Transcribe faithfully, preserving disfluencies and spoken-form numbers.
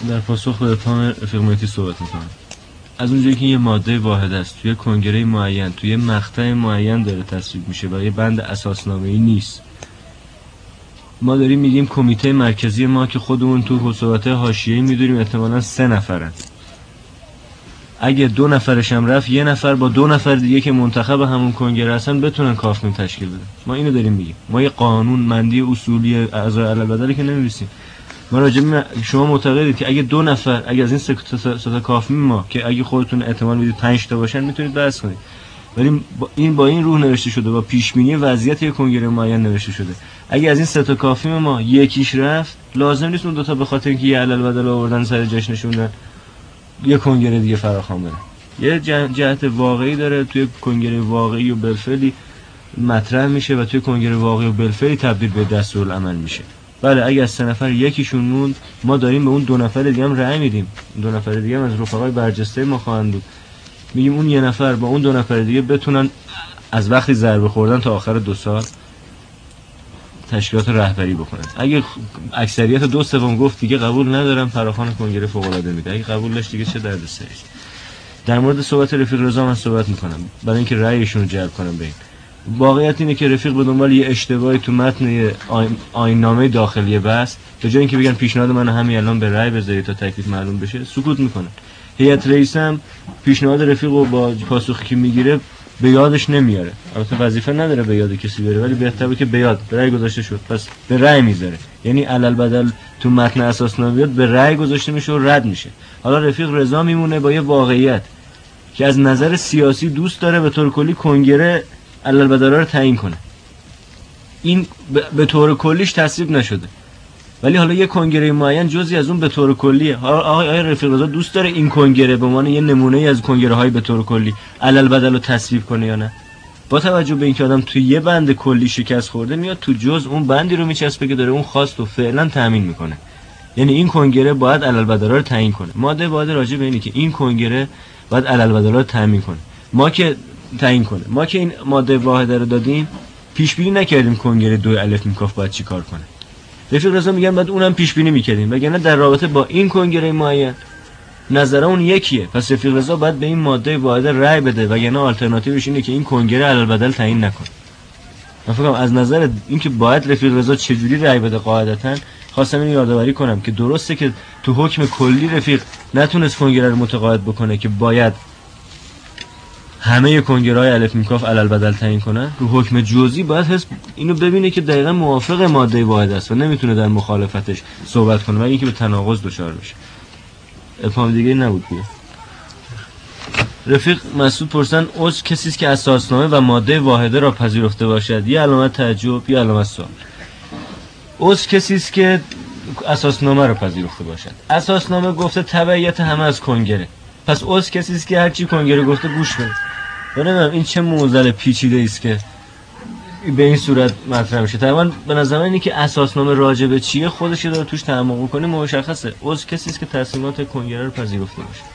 در پاسخ به اتهام رفیق مهدی صحبت میکنم. از اونجایی که یه ماده واحد است توی کنگره معین توی مقطع معین داره تصویب میشه و یه بند اساسنامه‌ای نیست، ما داریم میگیم کمیته مرکزی ما که خودمون تو صحبت حاشیه‌ای میدونیم احتمالاً سه نفرن، اگه دو نفرش هم رفت یه نفر با دو نفر دیگه که منتخب همون کنگره هستن بتونن کاف تشکیل بدن. ما اینو داریم میگیم. ما یه قانون مندی اصولی اعضای علالبدلی که نمی‌نویسیم. ما راجع به شما معتقدید که اگه دو نفر اگه از این سه تا کاف ما که اگه خودتون احتمال میدید پنج تا باشن میتونید بحث کنید، ولی با این با این روح نوشته شده با پیش بینی وضعیت یک کنگره معین نوشته شده. اگه از این سه تا کافی ما یکیش رفت لازم نیست اون دو تا به خاطر اینکه یه علالبدل آوردن سر جاش نشوندن یه کنگره دیگه فراخوان بره. یه جهت واقعی داره توی کنگره واقعی و بالفعلی مطرح میشه و توی کنگره واقعی و بالفعلی تبدیل به دستورالعمل میشه. بله اگه از سه نفر یکیشون موند ما داریم به اون دو نفر دیگه هم رأی میدیم، دو نفر دیگه هم از رفقای برجسته ما خواهند بود، میگیم اون یه نفر با اون دو نفر دیگه بتونن از وقتی ضربه خوردن تا آخر دو سال تشکیلات رهبری بکنن. اگه اکثریت دو سوم گفت دیگه قبول ندارم فراخوان کنگره فوق العاده میده، اگه قبول داشت دیگه چه دردسری. در مورد صحبت رفیق رضا من صحبت میکنم برای اینکه رأیشون رو جلب کنم. ببین واقعیت اینه که رفیق به دنبال یه اشتباهی تو متن آیین‌نامه داخلی بس به جای اینکه بگن پیشنهاد من همین الان به رأی بذارید تا تکلیف معلوم بشه سکوت میکنن. هیئت رئیس هم پیشنهاد رفیق رو با پاسخی که میگیره به یادش نمیاره. البته وظیفه نداره به یاد کسی بیاره ولی بهتره که به یاد به رأی گذاشته شد پس به رأی میذاره، یعنی علالبدل تو متن اساسنامه بیاد به رأی گذاشته میشه و رد میشه. حالا رفیق رضا میمونه با یه واقعیت که از نظر سیاسی دوست داره به طور کلی کنگره علالبدلا رو تعیین کنه. این به طور کلیش تصویب نشده ولی حالا یه کنگره معین جزئی از اون به طور کلیه. آقای آقای رفیق رضا دوست داره این کنگره به عنوان یه نمونه از کنگره های به طور کلی علالبدل رو تصویب کنه یا نه؟ با توجه به اینکه آدم توی یه بند کلی شکست خورده میاد تو جز اون بندی رو میچسبه که داره اون خواست و فعلا تامین میکنه. یعنی این کنگره باید علالبدلا رو تعیین کنه. ماده باید راجع به اینی که این کنگره باید علالبدلا رو تامین کنه. ما که تعیین کنه. ما که این ماده واحده رو دادیم پیش بینی نکردیم کنگره دو الف میکاف باید چیکار کنه. رفیق رضا میگن بعد اونم پیش بینی میکردیم وگرنه در رابطه با این کنگره معین نظر اون یکیه. پس رفیق رضا باید به این ماده واحده رأی بده وگرنه آلترناتیوش اینه که این کنگره علالبدل تعیین نکنه. من فکر کنم از نظر اینکه باید رفیق رضا چجوری رأی بده قاعدتاً خواستم اینو یادآوری کنم که درسته که تو حکم کلی رفیق نتونست کنگره رو متقاعد بکنه که باید همه کنگره‌های الف میکاف علالبدل تعیین کنن. رو حکم جزئی باید حس اینو ببینه که دقیقاً موافق ماده واحد است و نمیتونه در مخالفتش صحبت کنه مگر اینکه به تناقض دچار بشه. ابهام دیگه نبود دیگه. رفیق مسعود پرسن عضو کسی است که اساسنامه و ماده واحده را پذیرفته باشد، یه علامت تعجب یه علامت سوال. عضو کسی است که اساسنامه را پذیرفته باشد. اساسنامه گفته تبعیت همه از کنگره، پس عضو کسی است که هر چی کنگره گفته گوش بده. ببینم این چه معضل پیچیده است که به این صورت مطرح میشه. طبعا به نظر من اینه که اساسنامه راجع به چیه خودش داره توش تعمق می‌کنه مشخصه. عضو کسی است که تصمیمات کنگره رو پذیرفته باشه.